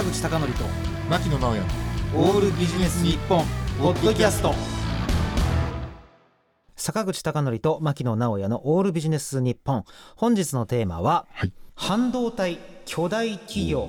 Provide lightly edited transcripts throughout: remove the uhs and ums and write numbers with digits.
口貴教と牧野直哉オールビジネス日本ポッドキャスト。坂口貴教と牧野直哉のオールビジネス日本。本日のテーマは、半導体巨大企業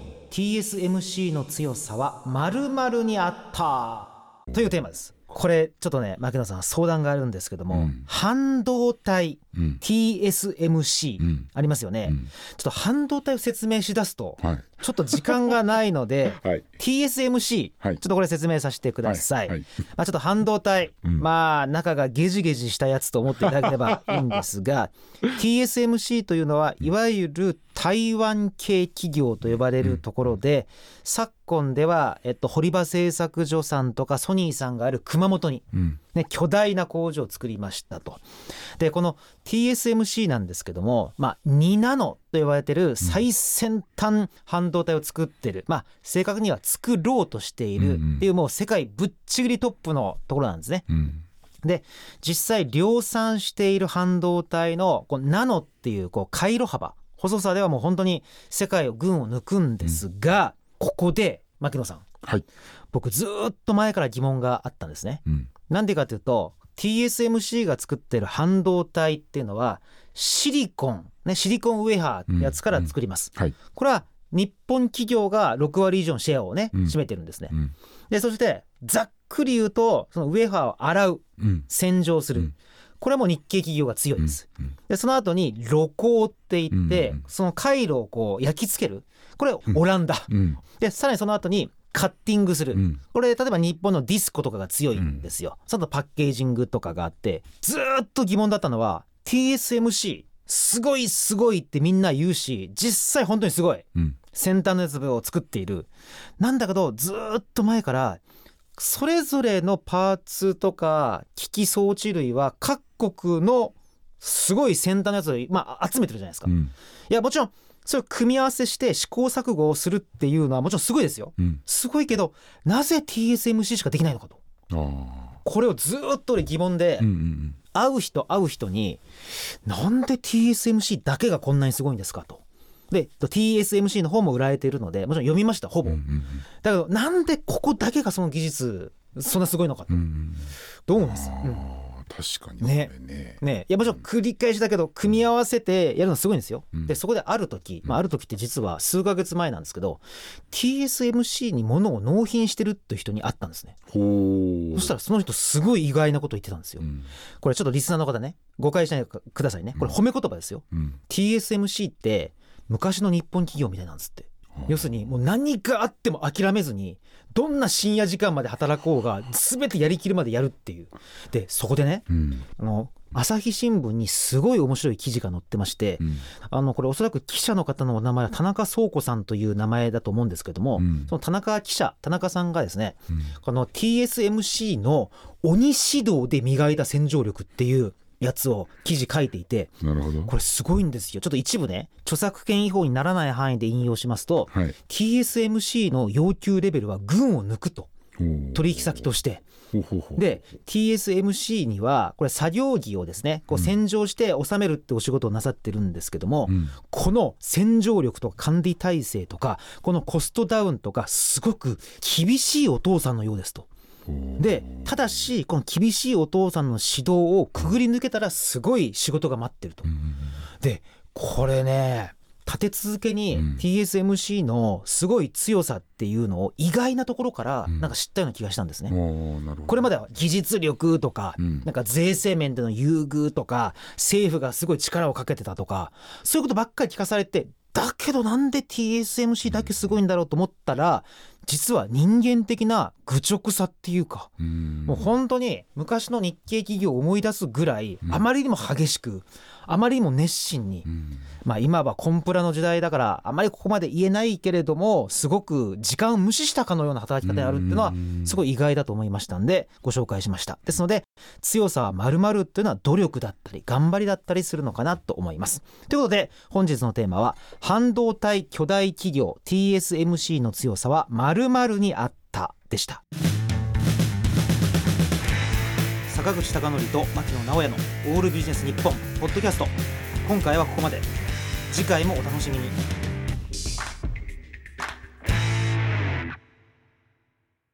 TSMC の強さは〇〇にあったというテーマです。これちょっとね、牧野さん相談があるんですけども、半導体、TSMC、ありますよね、ちょっと半導体を説明しだすと、ちょっと時間がないので、TSMC、ちょっとこれ説明させてください。ちょっと半導体、中がゲジゲジしたやつと思っていただければいいんですがTSMC というのはいわゆる台湾系企業と呼ばれるところで、昨今では、堀場製作所さんとかソニーさんがある熊本に、巨大な工場を作りましたと。でこの TSMC なんですけども、2ナノと呼ばれている最先端半導体を作っている、正確には作ろうとしているっていう、もう世界ぶっちぎりトップのところなんですね。で実際量産している半導体のナノっていう回路幅、細さではもう本当に世界を群を抜くんですが、ここで牧野さん、僕ずっと前から疑問があったんですね。なんでかというと TSMC が作ってる半導体っていうのはシリコンウェハーってやつから作ります。これは日本企業が6割以上のシェアをね、占めてるんですね。でそしてざっくり言うと、そのウェハーを洗う、洗浄する、これはもう日系企業が強いです。でその後に露光って言って、その回路を焼き付ける、これオランダ、でさらにその後にカッティングする、これ例えば日本のディスコとかが強いんですよ。そのパッケージングとかがあって、ずっと疑問だったのは TSMC すごいすごいってみんな言うし、実際本当にすごい、先端のやつを作っている。なんだけどずっと前からそれぞれのパーツとか機器装置類は各国のすごい先端のやつを、集めてるじゃないですか。いやもちろんそれを組み合わせして試行錯誤をするっていうのはもちろんすごいですよ、すごいけど、なぜ TSMC しかできないのかと、これをずっと疑問で、会う人になんで TSMC だけがこんなにすごいんですかと。で TSMC の方も売られているのでもちろん読みました、ほぼ、だけどなんでここだけがその技術そんなすごいのかと、どう思います？ 確かにね。いやもちろん繰り返しだけど組み合わせてやるのすごいんですよ。でそこである時って実は数ヶ月前なんですけど、 TSMC に物を納品してるっていう人に会ったんですね。そしたらその人すごい意外なこと言ってたんですよ。これちょっとリスナーの方ね、誤解しないでくださいね。これ褒め言葉ですよ。TSMC って昔の日本企業みたいなんですって。要するにもう何があっても諦めずに、どんな深夜時間まで働こうが全てやりきるまでやるっていう。でそこでね、朝日新聞にすごい面白い記事が載ってまして、これおそらく記者の方のお名前は田中壮子さんという名前だと思うんですけども、その田中さんがですね、この TSMC の鬼指導で磨いた洗浄力っていうやつを記事書いていて、これすごいんですよ。ちょっと一部ね、著作権違法にならない範囲で引用しますと、TSMC の要求レベルは群を抜くと、取引先として。で TSMC にはこれ作業着をですね、洗浄して収めるってお仕事をなさってるんですけども、この洗浄力とか管理体制とかこのコストダウンとかすごく厳しいお父さんのようですと。でただしこの厳しいお父さんの指導をくぐり抜けたらすごい仕事が待ってると。でこれね、立て続けに TSMC のすごい強さっていうのを意外なところからなんか知ったような気がしたんですね。これまでは技術力とか、なんか税制面での優遇とか政府がすごい力をかけてたとか、そういうことばっかり聞かされて、だけどなんで TSMC だけすごいんだろうと思ったら、実は人間的な愚直さっていうか、もう本当に昔の日系企業を思い出すぐらい、あまりにも激しく、あまりにも熱心に、今はコンプラの時代だからあまりここまで言えないけれども、すごく時間を無視したかのような働き方であるっていうのはすごい意外だと思いましたんでご紹介しました。ですので強さは〇〇っていうのは努力だったり頑張りだったりするのかなと思います。ということで本日のテーマは、半導体巨大企業 TSMC の強さは〇〇にあったでした。坂口貴教と牧野直哉のオールビジネス日本ポッドキャスト、今回はここまで。次回もお楽しみに。